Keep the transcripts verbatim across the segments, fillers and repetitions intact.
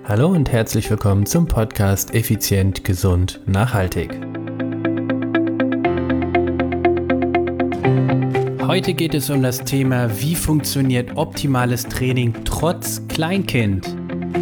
Hallo und herzlich willkommen zum Podcast Effizient, Gesund, Nachhaltig. Heute geht es um das Thema, wie funktioniert optimales Training trotz Kleinkind?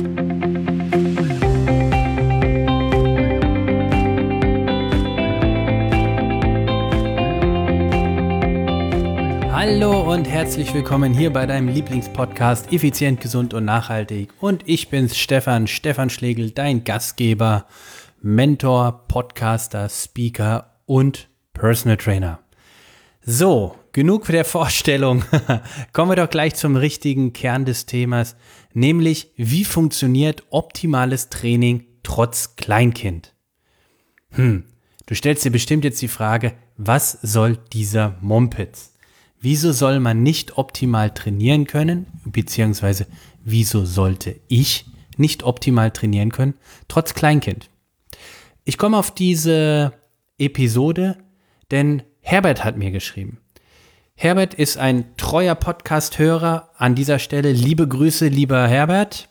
Hallo und herzlich willkommen hier bei deinem Lieblingspodcast Effizient, Gesund und Nachhaltig. Und ich bin's, Stefan, Stefan Schlegel, dein Gastgeber, Mentor, Podcaster, Speaker und Personal Trainer. So, genug der Vorstellung. Kommen wir doch gleich zum richtigen Kern des Themas, nämlich wie funktioniert optimales Training trotz Kleinkind? Hm, du stellst dir bestimmt jetzt die Frage, was soll dieser Mumpitz? Wieso soll man nicht optimal trainieren können, beziehungsweise wieso sollte ich nicht optimal trainieren können, trotz Kleinkind? Ich komme auf diese Episode, denn Herbert hat mir geschrieben. Herbert ist ein treuer Podcast-Hörer. An dieser Stelle liebe Grüße, lieber Herbert.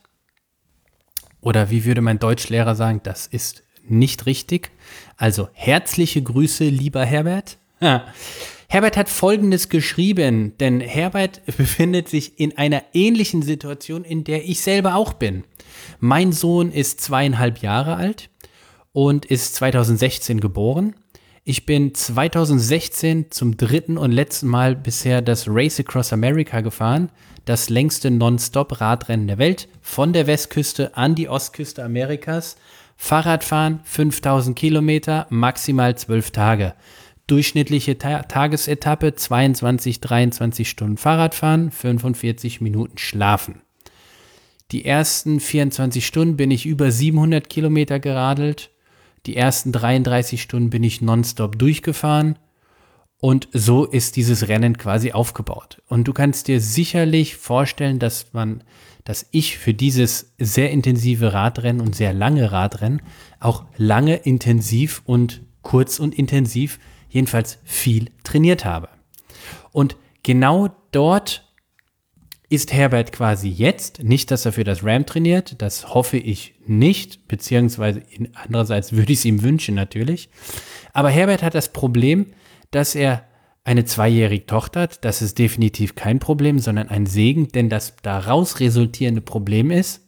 Oder wie würde mein Deutschlehrer sagen, das ist nicht richtig. Also herzliche Grüße, lieber Herbert. Ja. Herbert hat Folgendes geschrieben, denn Herbert befindet sich in einer ähnlichen Situation, in der ich selber auch bin. Mein Sohn ist zweieinhalb Jahre alt und ist zweitausendsechzehn geboren. Ich bin zweitausendsechzehn zum dritten und letzten Mal bisher das Race Across America gefahren, das längste Non-Stop-Radrennen der Welt, von der Westküste an die Ostküste Amerikas. Fahrradfahren fünftausend Kilometer, maximal zwölf Tage. Durchschnittliche Ta- Tagesetappe zweiundzwanzig, dreiundzwanzig Stunden Fahrradfahren, fünfundvierzig Minuten schlafen. Die ersten vierundzwanzig Stunden bin ich über siebenhundert Kilometer geradelt. Die ersten dreiunddreißig Stunden bin ich nonstop durchgefahren. Und so ist dieses Rennen quasi aufgebaut. Und du kannst dir sicherlich vorstellen, dass man, dass ich für dieses sehr intensive Radrennen und sehr lange Radrennen auch lange intensiv und kurz und intensiv jedenfalls viel trainiert habe. Und genau dort ist Herbert quasi jetzt, nicht, dass er für das RAM trainiert, das hoffe ich nicht, beziehungsweise andererseits würde ich es ihm wünschen natürlich. Aber Herbert hat das Problem, dass er eine zweijährige Tochter hat. Das ist definitiv kein Problem, sondern ein Segen, denn das daraus resultierende Problem ist,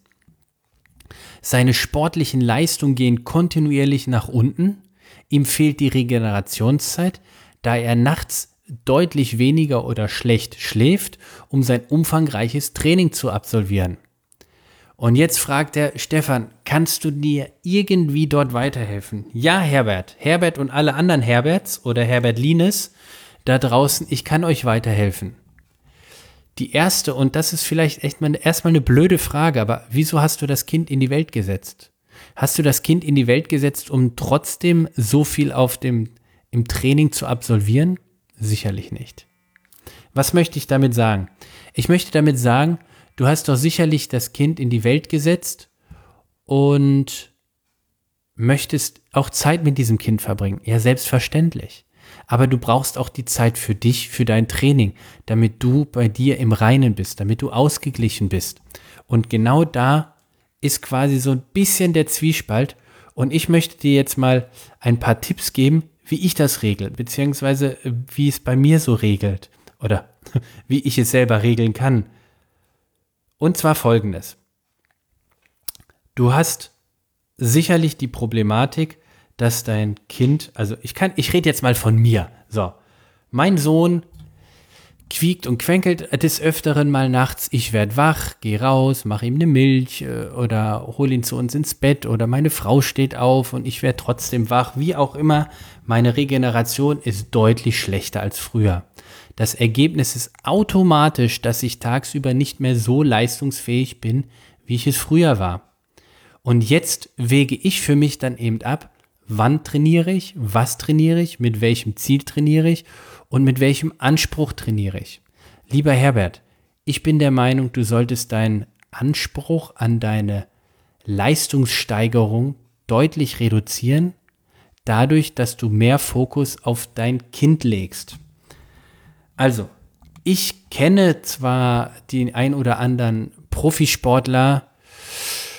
seine sportlichen Leistungen gehen kontinuierlich nach unten. Ihm fehlt die Regenerationszeit, da er nachts deutlich weniger oder schlecht schläft, um sein umfangreiches Training zu absolvieren. Und jetzt fragt er, Stefan, kannst du dir irgendwie dort weiterhelfen? Ja, Herbert, Herbert und alle anderen Herberts oder Herbert Lines da draußen, ich kann euch weiterhelfen. Die erste, und das ist vielleicht echt mal erstmal eine blöde Frage, aber wieso hast du das Kind in die Welt gesetzt? Hast du das Kind in die Welt gesetzt, um trotzdem so viel auf dem, im Training zu absolvieren? Sicherlich nicht. Was möchte ich damit sagen? Ich möchte damit sagen, du hast doch sicherlich das Kind in die Welt gesetzt und möchtest auch Zeit mit diesem Kind verbringen. Ja, selbstverständlich. Aber du brauchst auch die Zeit für dich, für dein Training, damit du bei dir im Reinen bist, damit du ausgeglichen bist. Und genau da ist quasi so ein bisschen der Zwiespalt. Und ich möchte dir jetzt mal ein paar Tipps geben, wie ich das regle, beziehungsweise wie es bei mir so regelt oder wie ich es selber regeln kann. Und zwar Folgendes. Du hast sicherlich die Problematik, dass dein Kind, also ich kann, ich rede jetzt mal von mir. So, mein Sohn quiekt und quenkelt des Öfteren mal nachts. Ich werde wach, gehe raus, mache ihm eine Milch äh, oder hole ihn zu uns ins Bett oder meine Frau steht auf und ich werde trotzdem wach. Wie auch immer, meine Regeneration ist deutlich schlechter als früher. Das Ergebnis ist automatisch, dass ich tagsüber nicht mehr so leistungsfähig bin, wie ich es früher war. Und jetzt wege ich für mich dann eben ab, wann trainiere ich, was trainiere ich, mit welchem Ziel trainiere ich und mit welchem Anspruch trainiere ich. Lieber Herbert, ich bin der Meinung, du solltest deinen Anspruch an deine Leistungssteigerung deutlich reduzieren, dadurch, dass du mehr Fokus auf dein Kind legst. Also, ich kenne zwar den ein oder anderen Profisportler,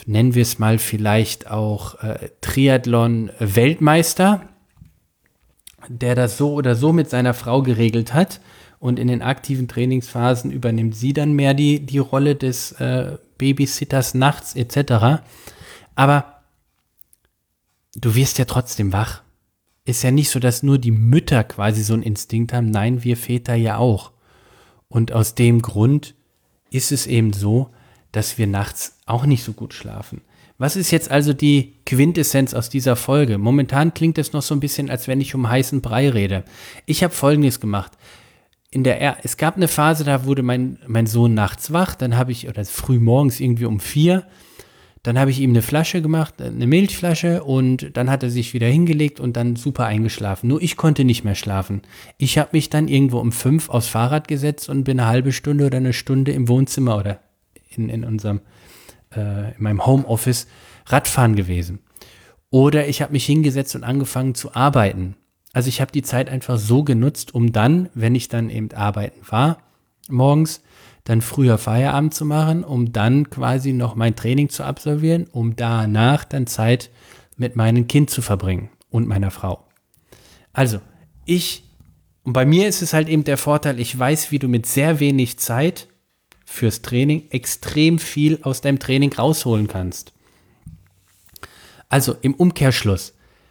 nennen wir es mal vielleicht auch äh, Triathlon-Weltmeister, der das so oder so mit seiner Frau geregelt hat. Und in den aktiven Trainingsphasen übernimmt sie dann mehr die, die Rolle des äh, Babysitters nachts et cetera. Aber du wirst ja trotzdem wach. Ist ja nicht so, dass nur die Mütter quasi so einen Instinkt haben. Nein, wir Väter ja auch. Und aus dem Grund ist es eben so, dass wir nachts auch nicht so gut schlafen. Was ist jetzt also die Quintessenz aus dieser Folge? Momentan klingt es noch so ein bisschen, als wenn ich um heißen Brei rede. Ich habe Folgendes gemacht. In der er- es gab eine Phase, da wurde mein, mein Sohn nachts wach, dann habe ich, oder früh morgens irgendwie um vier, dann habe ich ihm eine Flasche gemacht, eine Milchflasche, und dann hat er sich wieder hingelegt und dann super eingeschlafen. Nur ich konnte nicht mehr schlafen. Ich habe mich dann irgendwo um fünf aufs Fahrrad gesetzt und bin eine halbe Stunde oder eine Stunde im Wohnzimmer oder in, in unserem, äh, in meinem Homeoffice Radfahren gewesen. Oder ich habe mich hingesetzt und angefangen zu arbeiten. Also ich habe die Zeit einfach so genutzt, um dann, wenn ich dann eben arbeiten war, morgens, dann früher Feierabend zu machen, um dann quasi noch mein Training zu absolvieren, um danach dann Zeit mit meinem Kind zu verbringen und meiner Frau. Also ich, und bei mir ist es halt eben der Vorteil, ich weiß, wie du mit sehr wenig Zeit fürs Training extrem viel aus deinem Training rausholen kannst. Also im Umkehrschluss,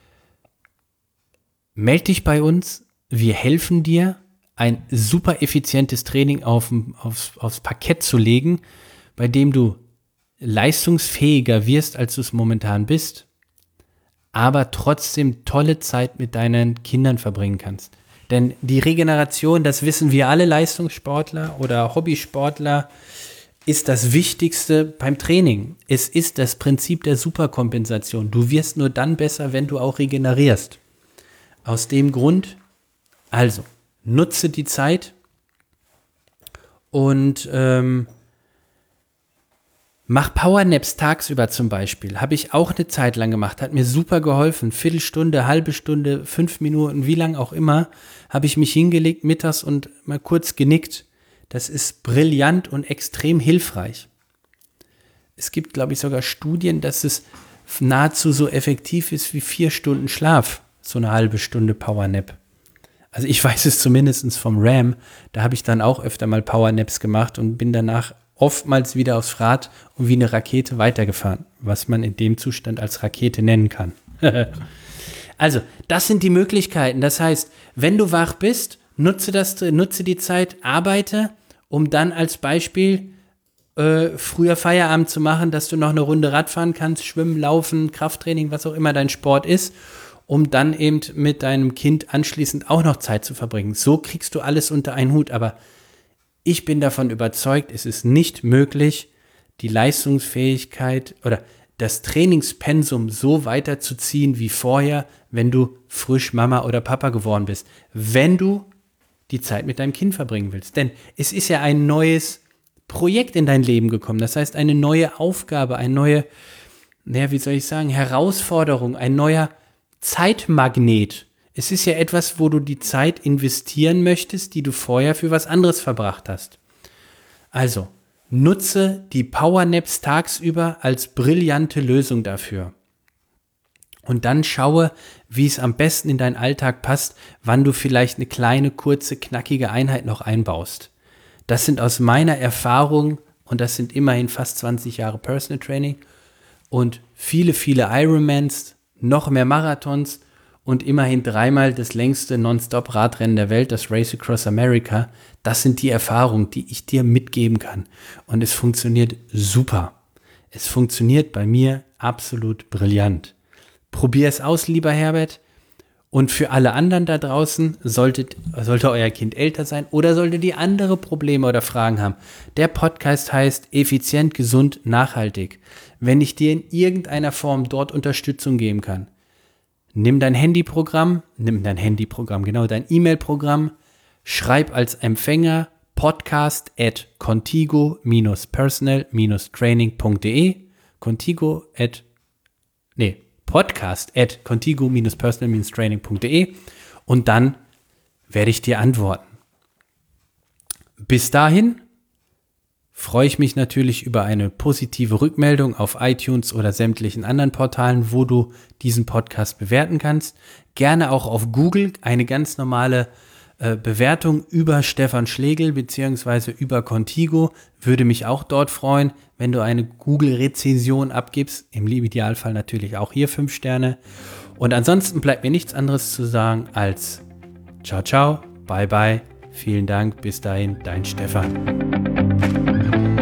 meld dich bei uns, wir helfen dir, ein super effizientes Training auf, aufs, aufs Parkett zu legen, bei dem du leistungsfähiger wirst, als du es momentan bist, aber trotzdem tolle Zeit mit deinen Kindern verbringen kannst. Denn die Regeneration, das wissen wir alle Leistungssportler oder Hobbysportler, ist das Wichtigste beim Training. Es ist das Prinzip der Superkompensation. Du wirst nur dann besser, wenn du auch regenerierst. Aus dem Grund, also, nutze die Zeit und ähm, mach Powernaps tagsüber zum Beispiel. Habe ich auch eine Zeit lang gemacht, hat mir super geholfen. Viertelstunde, halbe Stunde, fünf Minuten, wie lang auch immer, habe ich mich hingelegt mittags und mal kurz genickt. Das ist brillant und extrem hilfreich. Es gibt, glaube ich, sogar Studien, dass es nahezu so effektiv ist wie vier Stunden Schlaf, so eine halbe Stunde Powernap. Also ich weiß es zumindest vom Ram, da habe ich dann auch öfter mal Powernaps gemacht und bin danach oftmals wieder aufs Rad und wie eine Rakete weitergefahren, was man in dem Zustand als Rakete nennen kann. Also, das sind die Möglichkeiten. Das heißt, wenn du wach bist, nutze, das, nutze die Zeit, arbeite, um dann als Beispiel äh, früher Feierabend zu machen, dass du noch eine Runde Radfahren kannst, schwimmen, laufen, Krafttraining, was auch immer dein Sport ist, um dann eben mit deinem Kind anschließend auch noch Zeit zu verbringen. So kriegst du alles unter einen Hut, aber ich bin davon überzeugt, es ist nicht möglich, die Leistungsfähigkeit oder das Trainingspensum so weiterzuziehen wie vorher, wenn du frisch Mama oder Papa geworden bist, wenn du die Zeit mit deinem Kind verbringen willst. Denn es ist ja ein neues Projekt in dein Leben gekommen, das heißt eine neue Aufgabe, eine neue, naja, wie soll ich sagen, Herausforderung, ein neuer Zeitmagnet. Es ist ja etwas, wo du die Zeit investieren möchtest, die du vorher für was anderes verbracht hast. Also, nutze die Powernaps tagsüber als brillante Lösung dafür. Und dann schaue, wie es am besten in deinen Alltag passt, wann du vielleicht eine kleine, kurze, knackige Einheit noch einbaust. Das sind aus meiner Erfahrung, und das sind immerhin fast zwanzig Jahre Personal Training und viele, viele Ironmans, noch mehr Marathons und immerhin dreimal das längste Non-Stop-Radrennen der Welt, das Race Across America. Das sind die Erfahrungen, die ich dir mitgeben kann. Und es funktioniert super. Es funktioniert bei mir absolut brillant. Probier es aus, lieber Herbert. Und für alle anderen da draußen, solltet, sollte euer Kind älter sein oder sollte die andere Probleme oder Fragen haben. Der Podcast heißt Effizient, Gesund, Nachhaltig. Wenn ich dir in irgendeiner Form dort Unterstützung geben kann, nimm dein Handyprogramm, nimm dein Handyprogramm, genau, dein E-Mail-Programm, schreib als Empfänger podcast at contigo-personal-training.de, contigo at, nee, podcast at contigo-personal-training.de und dann werde ich dir antworten. Bis dahin, freue ich mich natürlich über eine positive Rückmeldung auf iTunes oder sämtlichen anderen Portalen, wo du diesen Podcast bewerten kannst. Gerne auch auf Google eine ganz normale äh, Bewertung über Stefan Schlegel bzw. über Contigo. Würde mich auch dort freuen, wenn du eine Google-Rezension abgibst. Im Idealfall natürlich auch hier fünf Sterne. Und ansonsten bleibt mir nichts anderes zu sagen als ciao, ciao, bye, bye. Vielen Dank, bis dahin, dein Stefan.